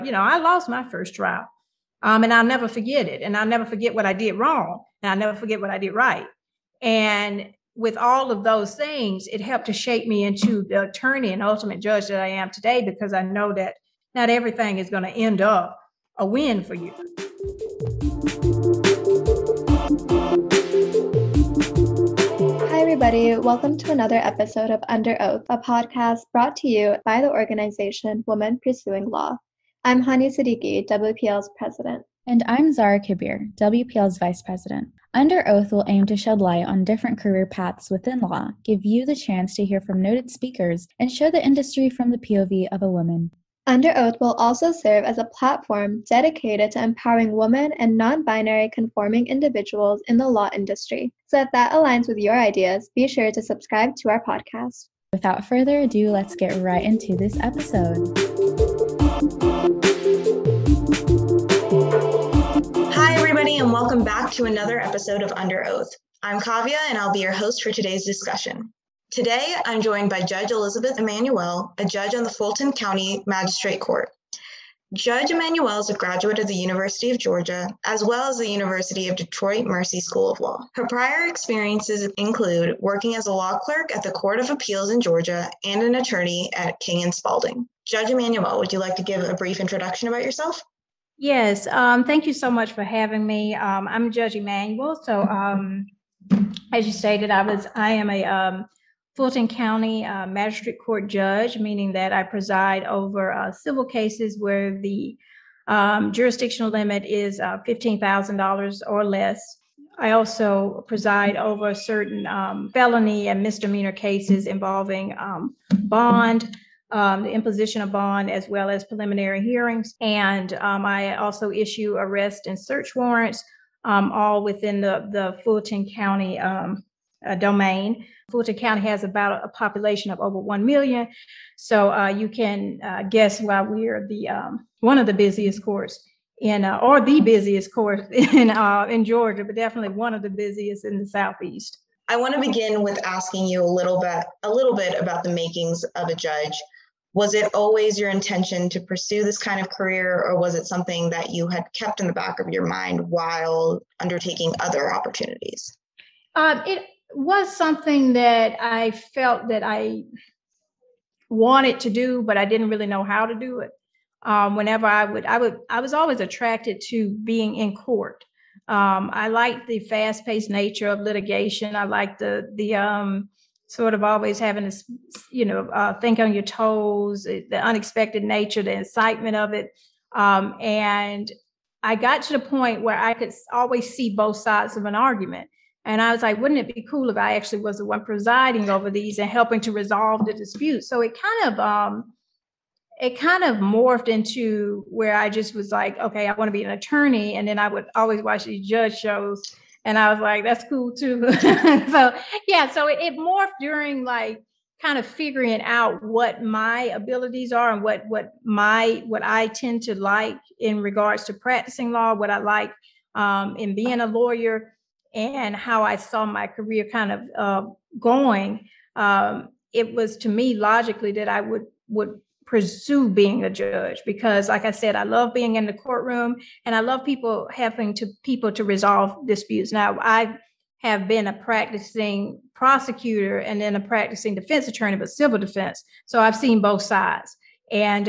I lost my first trial. And I'll never forget it. And I'll never forget what I did wrong. And I'll never forget what I did right. And with all of those things, it helped to shape me into the attorney and ultimate judge that I am today, because I know that not everything is going to end up a win for you. Hi, everybody. Welcome to another episode of Under Oath, a podcast brought to you by the organization Women Pursuing Law. I'm Hani Siddiqui, WPL's president. And I'm Zara Kabir, WPL's vice president. Under Oath will aim to shed light on different career paths within law, give you the chance to hear from noted speakers, and show the industry from the POV of a woman. Under Oath will also serve as a platform dedicated to empowering women and non-binary conforming individuals in the law industry. So if that aligns with your ideas, be sure to subscribe to our podcast. Without further ado, let's get right into this episode. Hi, everybody, and welcome back to another episode of Under Oath. I'm Kavya, and I'll be your host for today's discussion. Today, I'm joined by Judge Elizabeth Emanuel, a judge on the Fulton County Magistrate Court. Judge Emanuel is a graduate of the University of Georgia, as well as the University of Detroit Mercy School of Law. Her prior experiences include working as a law clerk at the Court of Appeals in Georgia and an attorney at King & Spalding. Judge Emanuel, would you like to give a brief introduction about yourself? Yes, thank you so much for having me. I'm Judge Emanuel. So as you stated, I am a Fulton County Magistrate Court judge, meaning that I preside over civil cases where the jurisdictional limit is $15,000 or less. I also preside over certain felony and misdemeanor cases involving bond, the imposition of bond, as well as preliminary hearings. And I also issue arrest and search warrants, all within the Fulton County domain. Fulton County has about a population of over 1 million. So you can guess why we're the one of the busiest courts or the busiest court in Georgia, but definitely one of the busiest in the Southeast. I want to begin with asking you a little bit about the makings of a judge. Was it always your intention to pursue this kind of career, or was it something that you had kept in the back of your mind while undertaking other opportunities? It was something that I felt that I wanted to do, but I didn't really know how to do it. Whenever I was always attracted to being in court. I like the fast-paced nature of litigation. I like the sort of always having to, think on your toes, the unexpected nature, the excitement of it. And I got to the point where I could always see both sides of an argument. And I was like, wouldn't it be cool if I actually was the one presiding over these and helping to resolve the dispute? So it kind of morphed into where I just was like, okay, I want to be an attorney. And then I would always watch these judge shows. And I was like, that's cool too. So it morphed during like kind of figuring out what my abilities are and what I tend to like in regards to practicing law, what I like in being a lawyer, and how I saw my career kind of going. It was to me logically that I would pursue being a judge, because like I said, I love being in the courtroom and I love people to resolve disputes. Now, I have been a practicing prosecutor and then a practicing defense attorney, but civil defense. So I've seen both sides. And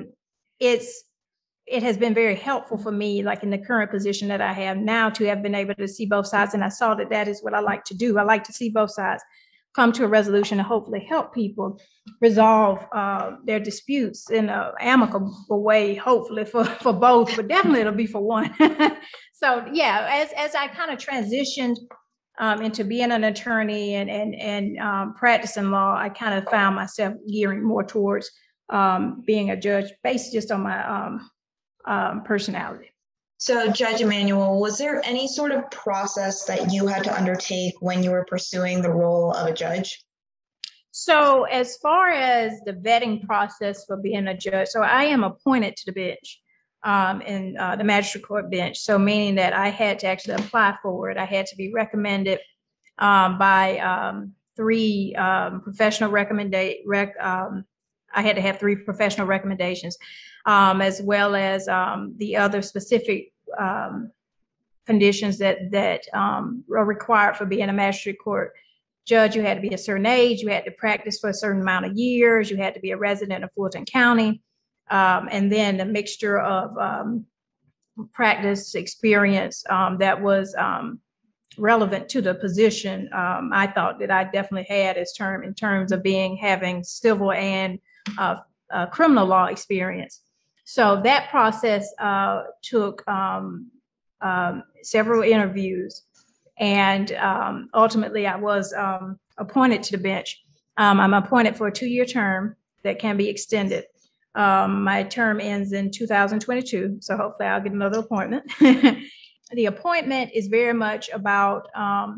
it has been very helpful for me, like in the current position that I have now, to have been able to see both sides. And I saw that is what I like to do. I like to see both sides come to a resolution and hopefully help people resolve their disputes in an amicable way, hopefully for both, but definitely it'll be for one. So yeah, as I kind of transitioned into being an attorney and practicing law, I kind of found myself gearing more towards being a judge based just on my personality. So, Judge Emanuel, was there any sort of process that you had to undertake when you were pursuing the role of a judge? So, as far as the vetting process for being a judge, so I am appointed to the bench in the magistrate court bench. So, meaning that I had to actually apply for it. I had to be recommended by 3 professional I had to have 3 professional recommendations, as well as the other specific conditions that are required for being a magistrate court judge. You had to be a certain age, you had to practice for a certain amount of years, you had to be a resident of Fulton County, and then a mixture of practice experience that was relevant to the position. I thought that I definitely had in terms of having civil and criminal law experience. So that process took several interviews, and ultimately I was appointed to the bench. I'm appointed for a 2-year term that can be extended. My term ends in 2022, so hopefully I'll get another appointment. The appointment is very much about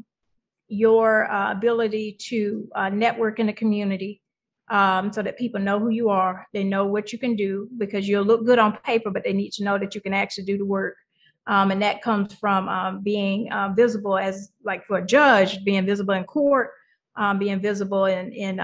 your ability to network in the community, so that people know who you are. They know what you can do, because you'll look good on paper, but they need to know that you can actually do the work. And that comes from being visible, as like for a judge, being visible in court, being visible in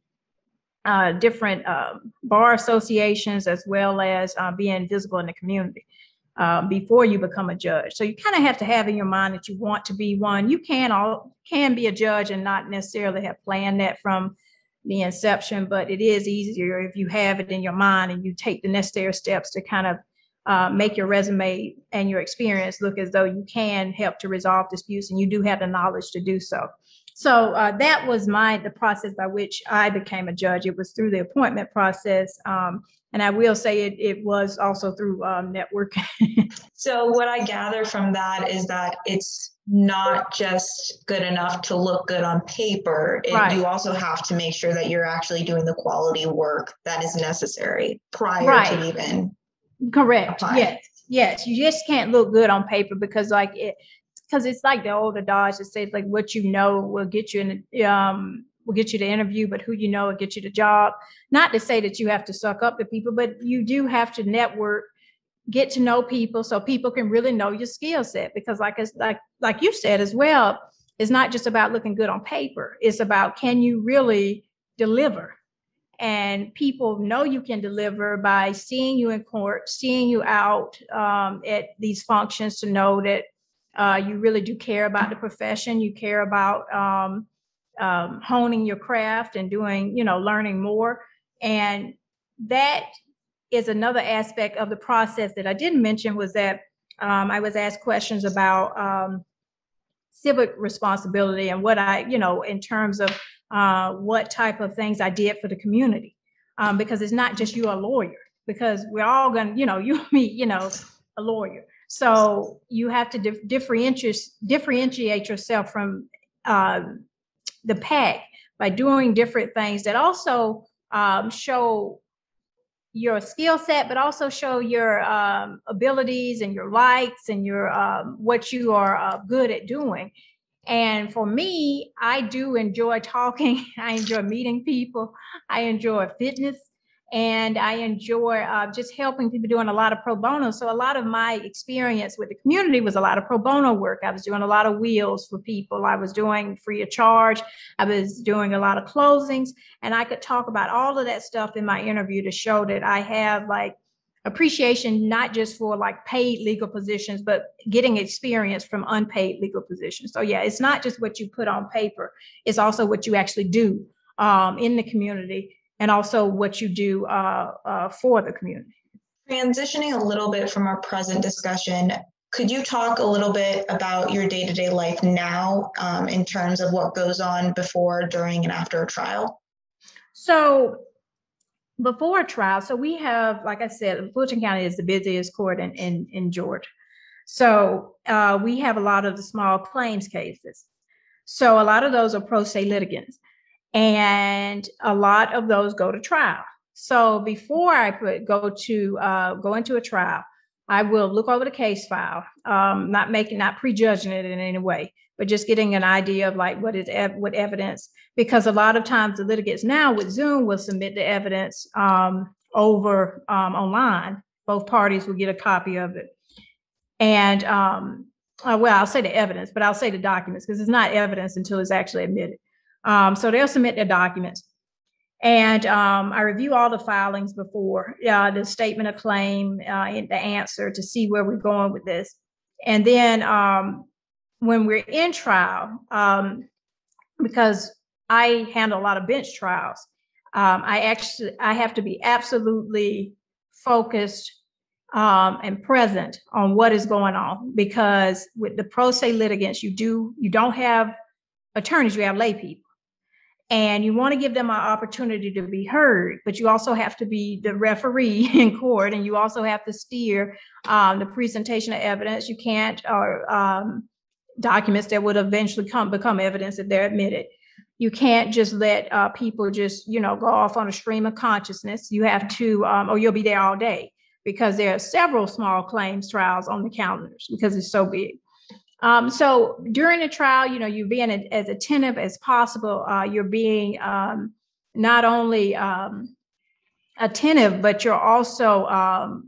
different bar associations, as well as being visible in the community before you become a judge. So you kind of have to have in your mind that you want to be one. You can be a judge and not necessarily have planned that from the inception, but it is easier if you have it in your mind and you take the necessary steps to kind of make your resume and your experience look as though you can help to resolve disputes, and you do have the knowledge to do so. So that was the process by which I became a judge. It was through the appointment process. And I will say it was also through networking. So what I gather from that is that it's not just good enough to look good on paper. Right. You also have to make sure that you're actually doing the quality work that is necessary prior to even. Correct. apply. Yes. You just can't look good on paper, because it's like the old adage that says, like, what you know will get you will get you the interview, but who you know will get you the job. Not to say that you have to suck up to people, but you do have to network, get to know people, so people can really know your skill set. Because like you said as well, it's not just about looking good on paper. It's about, can you really deliver? And people know you can deliver by seeing you in court, seeing you out at these functions, to know that you really do care about the profession. You care about honing your craft and doing, learning more. And that is another aspect of the process that I didn't mention, was that I was asked questions about civic responsibility and what in terms of what type of things I did for the community. Because it's not just you're a lawyer, because we're all going to, you meet, a lawyer. So you have to differentiate yourself from the pack by doing different things that also show your skill set, but also show your abilities and your likes and your what you are good at doing. And for me, I do enjoy talking. I enjoy meeting people. I enjoy fitness. And I enjoy just helping people, doing a lot of pro bono. So a lot of my experience with the community was a lot of pro bono work. I was doing a lot of wheels for people. I was doing free of charge. I was doing a lot of closings. And I could talk about all of that stuff in my interview to show that I have appreciation, not just for paid legal positions, but getting experience from unpaid legal positions. So yeah, it's not just what you put on paper. It's also what you actually do in the community, and also what you do for the community. Transitioning a little bit from our present discussion, could you talk a little bit about your day-to-day life now in terms of what goes on before, during, and after a trial? So before a trial, so we have, like I said, Fulton County is the busiest court in Georgia. So we have a lot of the small claims cases. So a lot of those are pro se litigants, and a lot of those go to trial. So before I go into a trial, I will look over the case file, not prejudging it in any way, but just getting an idea of what evidence, because a lot of times the litigants now with Zoom will submit the evidence over online. Both parties will get a copy of it. And I'll say the evidence, but I'll say the documents, because it's not evidence until it's actually admitted. So they'll submit their documents. And I review all the filings before the statement of claim and the answer to see where we're going with this. And then when we're in trial, because I handle a lot of bench trials, I have to be absolutely focused and present on what is going on, because with the pro se litigants, you don't have attorneys, you have lay people. And you want to give them an opportunity to be heard, but you also have to be the referee in court, and you also have to steer the presentation of evidence. You can't, or documents that would eventually become evidence if they're admitted. You can't just let people just, go off on a stream of consciousness. You have to, or you'll be there all day, because there are several small claims trials on the calendars because it's so big. So during the trial, you're being as attentive as possible. You're being not only attentive, but you're also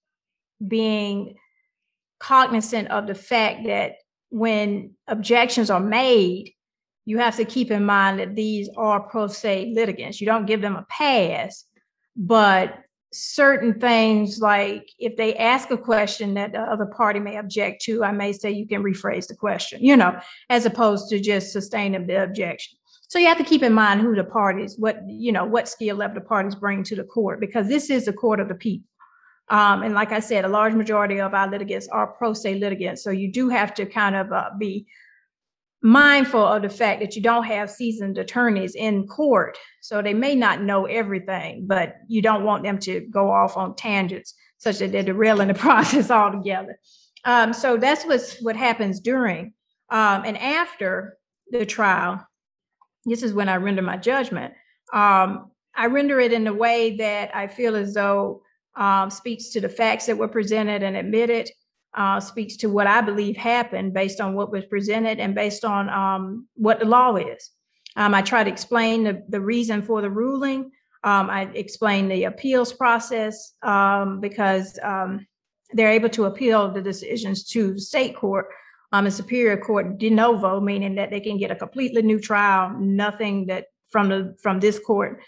being cognizant of the fact that when objections are made, you have to keep in mind that these are pro se litigants. You don't give them a pass, but certain things, like if they ask a question that the other party may object to, I may say you can rephrase the question, as opposed to just sustaining the objection. So you have to keep in mind who the parties, what skill level the parties bring to the court, because this is the court of the people. And like I said, a large majority of our litigants are pro se litigants. So you do have to kind of be mindful of the fact that you don't have seasoned attorneys in court, so they may not know everything, but you don't want them to go off on tangents such that they're derailing the process altogether. So that's what happens during and after the trial. This is when I render my judgment. I render it in a way that I feel as though speaks to the facts that were presented and admitted, speaks to what I believe happened based on what was presented and based on what the law is. I try to explain the reason for the ruling. I explain the appeals process because they're able to appeal the decisions to state court and superior court de novo, meaning that they can get a completely new trial, nothing that from this court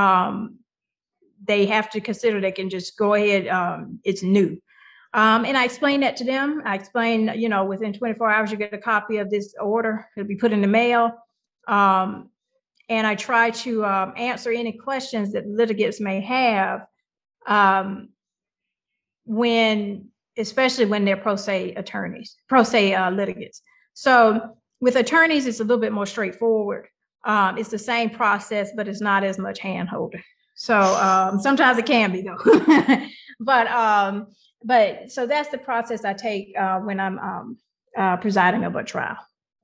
they have to consider. They can just go ahead, it's new. And I explained that to them. I explained, within 24 hours, you get a copy of this order. It'll be put in the mail. And I try to answer any questions that litigants may have especially when they're pro se litigants. So with attorneys, it's a little bit more straightforward. It's the same process, but it's not as much hand-holding. So sometimes it can be, though. But so that's the process I take when I'm presiding over a trial.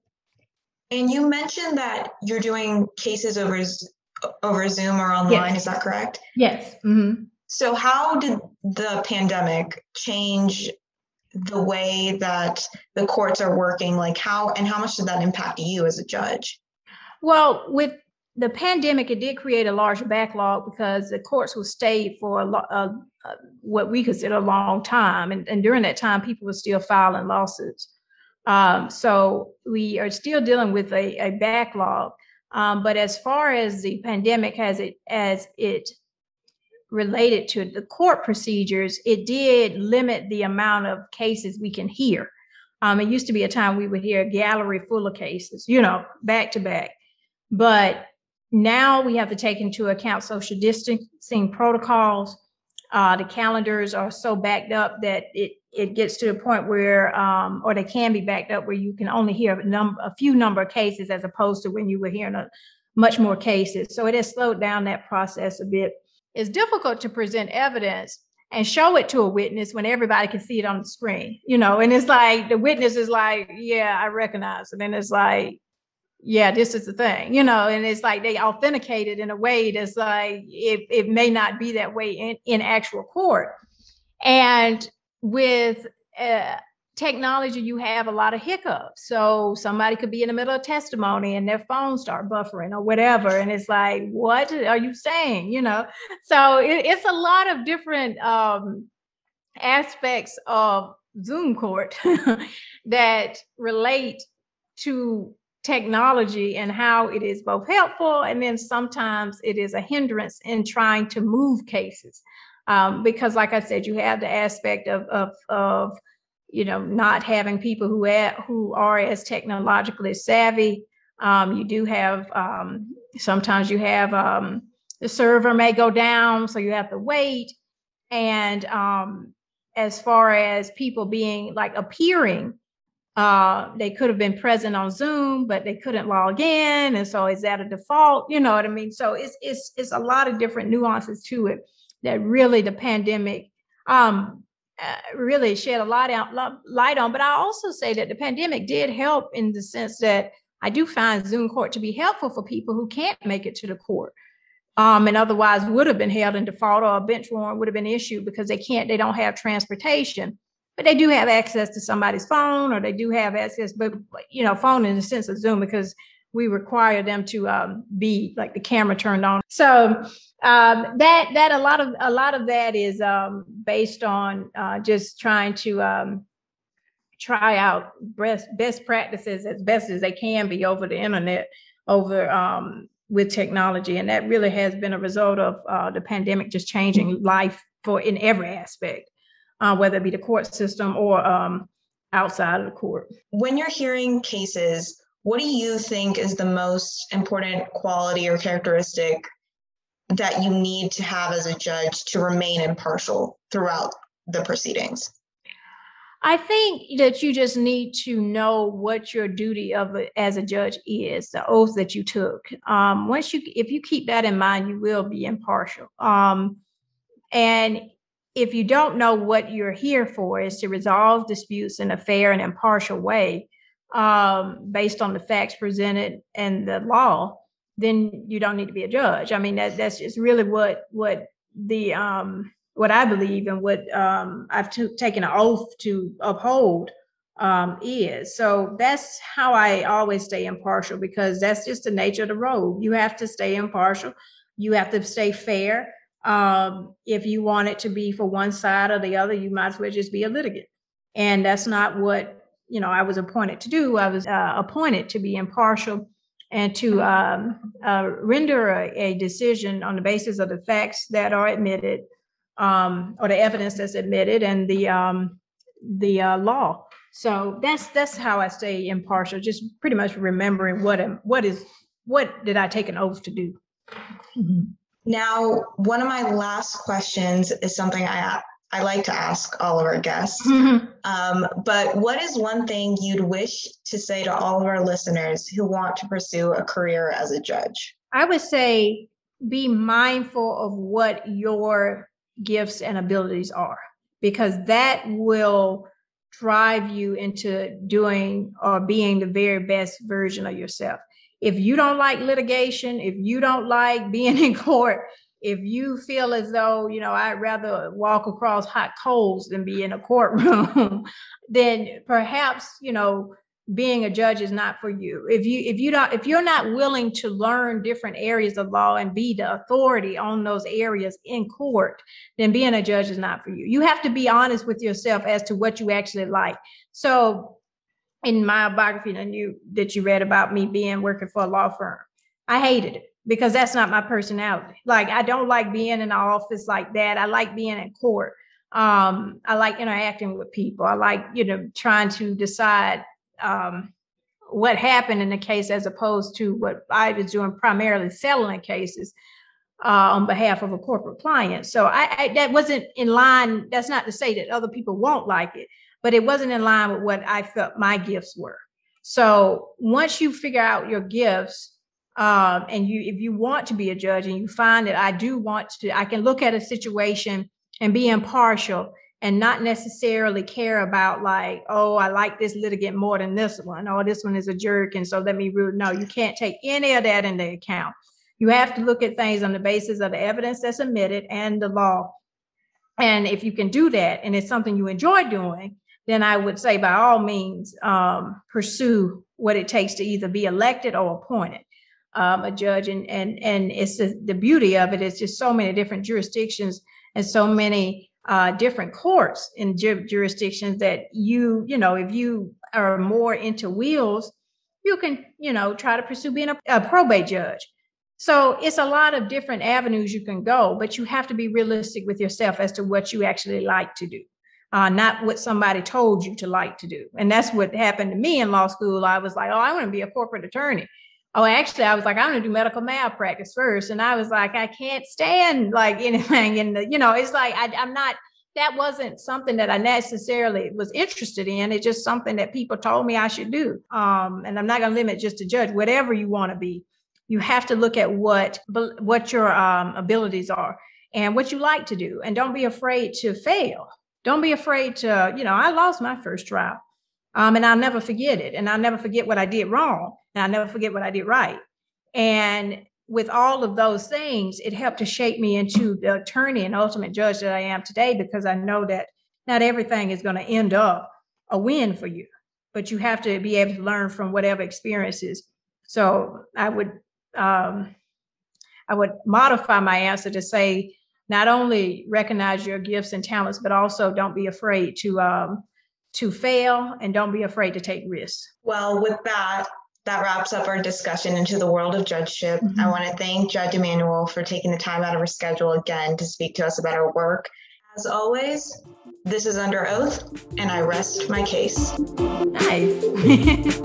And you mentioned that you're doing cases over Zoom or online. Yes. Is that correct? Yes. Mm-hmm. So how did the pandemic change the way that the courts are working? Like how much did that impact you as a judge? Well, with the pandemic, it did create a large backlog because the courts will stay for what we consider a long time. And during that time, people were still filing lawsuits. So we are still dealing with a backlog. But as far as the pandemic as it related to the court procedures, it did limit the amount of cases we can hear. It used to be a time we would hear a gallery full of cases, back to back. But now we have to take into account social distancing protocols. The calendars are so backed up that it gets to a point where, or they can be backed up where you can only hear a few number of cases as opposed to when you were hearing much more cases. So it has slowed down that process a bit. It's difficult to present evidence and show it to a witness when everybody can see it on the screen, and it's like the witness is like, yeah, I recognize it. And it's like, yeah, this is the thing, and it's like they authenticate it in a way that's like, it may not be that way in actual court. And with technology, you have a lot of hiccups. So somebody could be in the middle of testimony and their phone start buffering or whatever. And it's like, what are you saying? So it's a lot of different aspects of Zoom court that relate to technology and how it is both helpful and then sometimes it is a hindrance in trying to move cases. Because like I said, you have the aspect of not having people who are as technologically savvy. You do have sometimes you have the server may go down, so you have to wait. And as far as people being like appearing, they could have been present on Zoom, but they couldn't log in. And so is that a default? You know what I mean? So it's a lot of different nuances to it that really the pandemic really shed a light on. But I also say that the pandemic did help in the sense that I do find Zoom court to be helpful for people who can't make it to the court. And otherwise would have been held in default, or a bench warrant would have been issued because they don't have transportation. But they do have access to somebody's phone, or they do have access, but phone in the sense of Zoom, because we require them to be like the camera turned on. So that a lot of that is based on just trying to try out best practices as best as they can be over the internet, with technology. And that really has been a result of the pandemic just changing life in every aspect. Whether it be the court system or outside of the court. When you're hearing cases, what do you think is the most important quality or characteristic that you need to have as a judge to remain impartial throughout the proceedings? I think that you just need to know what your duty as a judge is, the oath that you took. If you keep that in mind, you will be impartial. And if you don't know what you're here for is to resolve disputes in a fair and impartial way, based on the facts presented and the law, then you don't need to be a judge. I mean, that's just really what I believe and what I've taken an oath to uphold is. So that's how I always stay impartial, because that's just the nature of the role. You have to stay impartial. You have to stay fair. If you want it to be for one side or the other, you might as well just be a litigant. And that's not what, I was appointed to do. I was appointed to be impartial and to render a decision on the basis of the facts that are admitted, or the evidence that's admitted, and the law. So that's how I stay impartial, just pretty much remembering what did I take an oath to do. Mm-hmm. Now, one of my last questions is something I like to ask all of our guests. Mm-hmm. But what is one thing you'd wish to say to all of our listeners who want to pursue a career as a judge? I would say be mindful of what your gifts and abilities are, because that will drive you into doing or being the very best version of yourself. If you don't like litigation, if you don't like being in court, if you feel as though, I'd rather walk across hot coals than be in a courtroom, then perhaps, being a judge is not for you. If you're not willing to learn different areas of law and be the authority on those areas in court, then being a judge is not for you. You have to be honest with yourself as to what you actually like. So in my biography that you read about me working for a law firm, I hated it because that's not my personality. Like, I don't like being in an office like that. I like being in court. I like interacting with people. I like, trying to decide what happened in the case, as opposed to what I was doing, primarily settling cases on behalf of a corporate client. So I that wasn't in line. That's not to say that other people won't like it, but it wasn't in line with what I felt my gifts were. So once you figure out your gifts, and if you want to be a judge and you find that I can look at a situation and be impartial and not necessarily care about like, oh, I like this litigant more than this one, or this one is a jerk, and so let me rule. No, you can't take any of that into account. You have to look at things on the basis of the evidence that's admitted and the law. And if you can do that, and it's something you enjoy doing, then I would say by all means, pursue what it takes to either be elected or appointed a judge. And it's the beauty of it is just so many different jurisdictions and so many different courts in jurisdictions that if you are more into wills, you can, try to pursue being a probate judge. So it's a lot of different avenues you can go, but you have to be realistic with yourself as to what you actually like to do, not what somebody told you to like to do. And that's what happened to me in law school. I was like, oh, I want to be a corporate attorney. Oh, actually, I was like, I'm going to do medical malpractice first. And I was like, I can't stand like anything in the, it's like, I'm not, that wasn't something that I necessarily was interested in. It's just something that people told me I should do. And I'm not going to limit just to judge, whatever you want to be. You have to look at what your abilities are and what you like to do. And don't be afraid to fail. Don't be afraid to, I lost my first trial. And I'll never forget it. And I'll never forget what I did wrong. And I'll never forget what I did right. And with all of those things, it helped to shape me into the attorney and ultimate judge that I am today, because I know that not everything is going to end up a win for you, but you have to be able to learn from whatever experiences. So I would modify my answer to say, not only recognize your gifts and talents, but also don't be afraid to fail, and don't be afraid to take risks. Well, with that wraps up our discussion into the world of judgeship. Mm-hmm. I want to thank Judge Emanuel for taking the time out of her schedule again to speak to us about her work. As always, this is Under Oath, and I rest my case. Nice.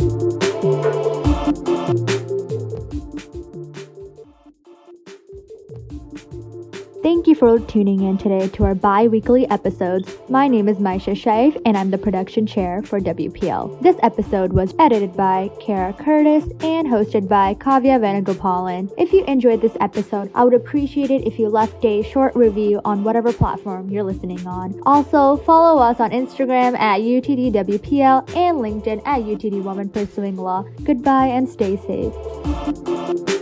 Thank you for tuning in today to our bi-weekly episodes. My name is Maisha Shaif, and I'm the production chair for WPL. This episode was edited by Kara Curtis and hosted by Kavya Venugopalan. If you enjoyed this episode, I would appreciate it if you left a short review on whatever platform you're listening on. Also, follow us on Instagram at UTDWPL and LinkedIn at UTD Woman Pursuing Law. Goodbye and stay safe.